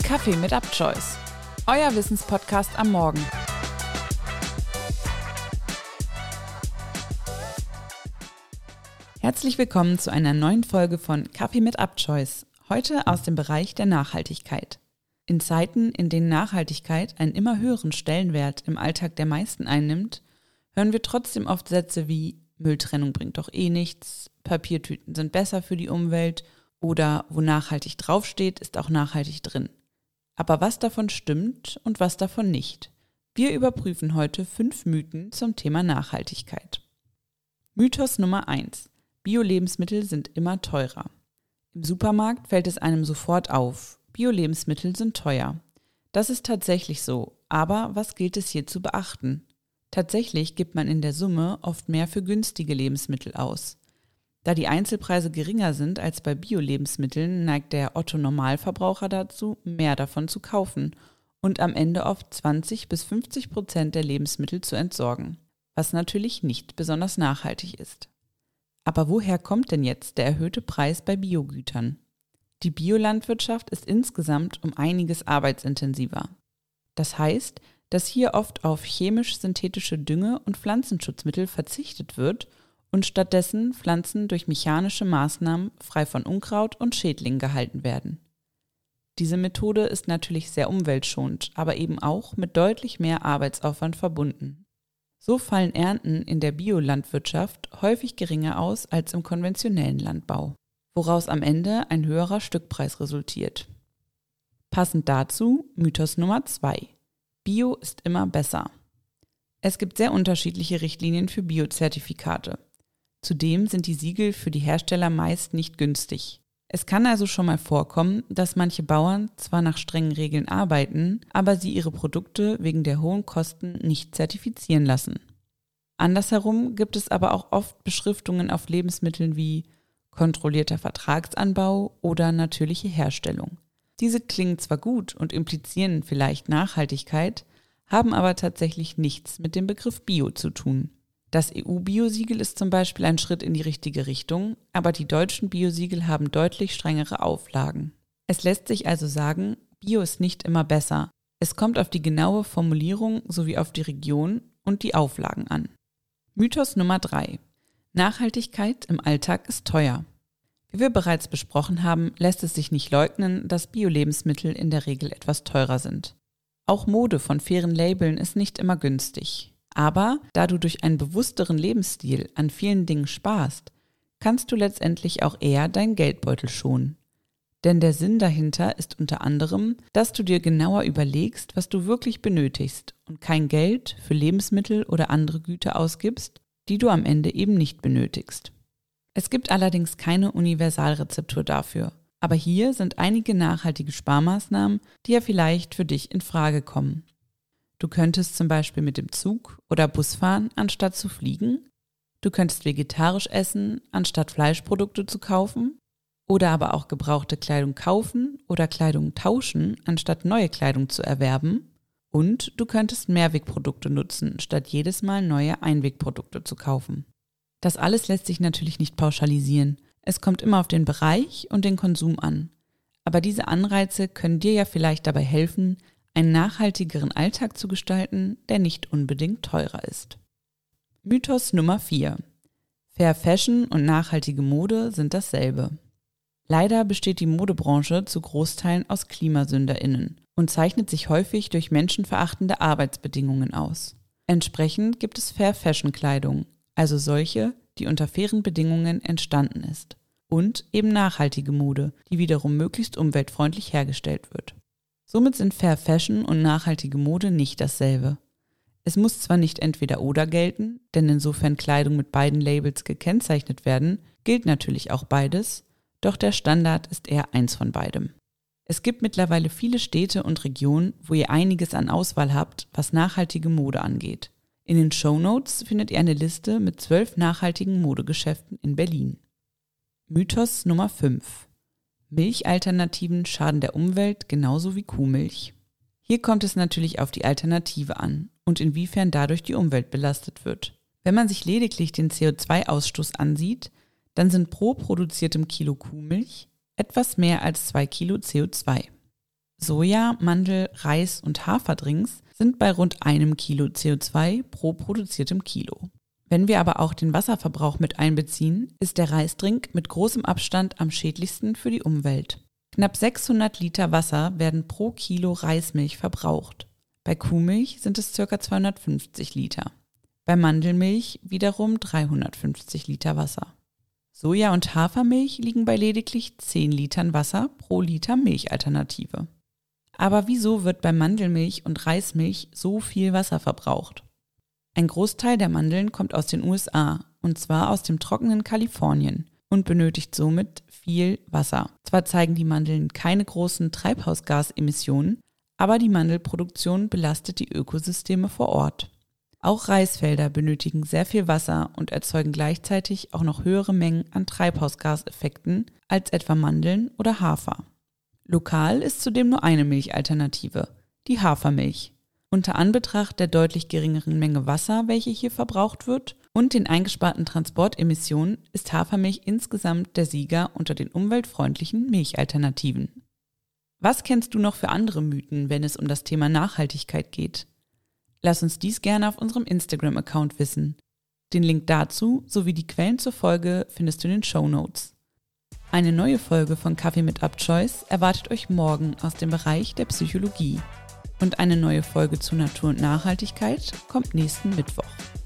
Kaffee mit UpChoice, euer Wissenspodcast am Morgen. Herzlich willkommen zu einer neuen Folge von Kaffee mit UpChoice, heute aus dem Bereich der Nachhaltigkeit. In Zeiten, in denen Nachhaltigkeit einen immer höheren Stellenwert im Alltag der meisten einnimmt, hören wir trotzdem oft Sätze wie Mülltrennung bringt doch eh nichts, Papiertüten sind besser für die Umwelt oder wo nachhaltig draufsteht, ist auch nachhaltig drin. Aber was davon stimmt und was davon nicht? Wir überprüfen heute 5 Mythen zum Thema Nachhaltigkeit. Mythos Nummer 1. Bio-Lebensmittel sind immer teurer. Im Supermarkt fällt es einem sofort auf. Bio-Lebensmittel sind teuer. Das ist tatsächlich so, aber was gilt es hier zu beachten? Tatsächlich gibt man in der Summe oft mehr für günstige Lebensmittel aus. Da die Einzelpreise geringer sind als bei Bio-Lebensmitteln, neigt der Otto-Normalverbraucher dazu, mehr davon zu kaufen und am Ende oft 20-50% der Lebensmittel zu entsorgen, was natürlich nicht besonders nachhaltig ist. Aber woher kommt denn jetzt der erhöhte Preis bei Biogütern? Die Biolandwirtschaft ist insgesamt um einiges arbeitsintensiver. Das heißt, dass hier oft auf chemisch-synthetische Dünge- und Pflanzenschutzmittel verzichtet wird und stattdessen Pflanzen durch mechanische Maßnahmen frei von Unkraut und Schädlingen gehalten werden. Diese Methode ist natürlich sehr umweltschonend, aber eben auch mit deutlich mehr Arbeitsaufwand verbunden. So fallen Ernten in der Biolandwirtschaft häufig geringer aus als im konventionellen Landbau, woraus am Ende ein höherer Stückpreis resultiert. Passend dazu Mythos Nummer 2. Bio ist immer besser. Es gibt sehr unterschiedliche Richtlinien für Biozertifikate. Zudem sind die Siegel für die Hersteller meist nicht günstig. Es kann also schon mal vorkommen, dass manche Bauern zwar nach strengen Regeln arbeiten, aber sie ihre Produkte wegen der hohen Kosten nicht zertifizieren lassen. Andersherum gibt es aber auch oft Beschriftungen auf Lebensmitteln wie kontrollierter Vertragsanbau oder natürliche Herstellung. Diese klingen zwar gut und implizieren vielleicht Nachhaltigkeit, haben aber tatsächlich nichts mit dem Begriff Bio zu tun. Das EU-Biosiegel ist zum Beispiel ein Schritt in die richtige Richtung, aber die deutschen Biosiegel haben deutlich strengere Auflagen. Es lässt sich also sagen, Bio ist nicht immer besser. Es kommt auf die genaue Formulierung sowie auf die Region und die Auflagen an. Mythos Nummer 3. Nachhaltigkeit im Alltag ist teuer. Wie wir bereits besprochen haben, lässt es sich nicht leugnen, dass Bio-Lebensmittel in der Regel etwas teurer sind. Auch Mode von fairen Labeln ist nicht immer günstig. Aber da du durch einen bewussteren Lebensstil an vielen Dingen sparst, kannst du letztendlich auch eher deinen Geldbeutel schonen. Denn der Sinn dahinter ist unter anderem, dass du dir genauer überlegst, was du wirklich benötigst und kein Geld für Lebensmittel oder andere Güter ausgibst, die du am Ende eben nicht benötigst. Es gibt allerdings keine Universalrezeptur dafür, aber hier sind einige nachhaltige Sparmaßnahmen, die ja vielleicht für dich in Frage kommen. Du könntest zum Beispiel mit dem Zug oder Bus fahren, anstatt zu fliegen. Du könntest vegetarisch essen, anstatt Fleischprodukte zu kaufen. Oder aber auch gebrauchte Kleidung kaufen oder Kleidung tauschen, anstatt neue Kleidung zu erwerben. Und du könntest Mehrwegprodukte nutzen, statt jedes Mal neue Einwegprodukte zu kaufen. Das alles lässt sich natürlich nicht pauschalisieren. Es kommt immer auf den Bereich und den Konsum an. Aber diese Anreize können dir ja vielleicht dabei helfen, einen nachhaltigeren Alltag zu gestalten, der nicht unbedingt teurer ist. Mythos Nummer 4. Fair Fashion und nachhaltige Mode sind dasselbe. Leider besteht die Modebranche zu Großteilen aus KlimasünderInnen und zeichnet sich häufig durch menschenverachtende Arbeitsbedingungen aus. Entsprechend gibt es Fair Fashion Kleidung, also solche, die unter fairen Bedingungen entstanden ist. Und eben nachhaltige Mode, die wiederum möglichst umweltfreundlich hergestellt wird. Somit sind Fair Fashion und nachhaltige Mode nicht dasselbe. Es muss zwar nicht entweder oder gelten, denn insofern Kleidung mit beiden Labels gekennzeichnet werden, gilt natürlich auch beides, doch der Standard ist eher eins von beidem. Es gibt mittlerweile viele Städte und Regionen, wo ihr einiges an Auswahl habt, was nachhaltige Mode angeht. In den Shownotes findet ihr eine Liste mit 12 nachhaltigen Modegeschäften in Berlin. Mythos Nummer 5. Milchalternativen schaden der Umwelt genauso wie Kuhmilch. Hier kommt es natürlich auf die Alternative an und inwiefern dadurch die Umwelt belastet wird. Wenn man sich lediglich den CO2-Ausstoß ansieht, dann sind pro produziertem Kilo Kuhmilch etwas mehr als 2 Kilo CO2. Soja, Mandel, Reis und Haferdrinks sind bei rund 1 Kilo CO2 pro produziertem Kilo. Wenn wir aber auch den Wasserverbrauch mit einbeziehen, ist der Reisdrink mit großem Abstand am schädlichsten für die Umwelt. Knapp 600 Liter Wasser werden pro Kilo Reismilch verbraucht. Bei Kuhmilch sind es ca. 250 Liter. Bei Mandelmilch wiederum 350 Liter Wasser. Soja- und Hafermilch liegen bei lediglich 10 Litern Wasser pro Liter Milchalternative. Aber wieso wird bei Mandelmilch und Reismilch so viel Wasser verbraucht? Ein Großteil der Mandeln kommt aus den USA, und zwar aus dem trockenen Kalifornien, und benötigt somit viel Wasser. Zwar zeigen die Mandeln keine großen Treibhausgasemissionen, aber die Mandelproduktion belastet die Ökosysteme vor Ort. Auch Reisfelder benötigen sehr viel Wasser und erzeugen gleichzeitig auch noch höhere Mengen an Treibhausgaseffekten als etwa Mandeln oder Hafer. Lokal ist zudem nur eine Milchalternative, die Hafermilch. Unter Anbetracht der deutlich geringeren Menge Wasser, welche hier verbraucht wird, und den eingesparten Transportemissionen ist Hafermilch insgesamt der Sieger unter den umweltfreundlichen Milchalternativen. Was kennst du noch für andere Mythen, wenn es um das Thema Nachhaltigkeit geht? Lass uns dies gerne auf unserem Instagram-Account wissen. Den Link dazu sowie die Quellen zur Folge findest du in den Shownotes. Eine neue Folge von Kaffee mit UpChoice erwartet euch morgen aus dem Bereich der Psychologie. Und eine neue Folge zu Natur und Nachhaltigkeit kommt nächsten Mittwoch.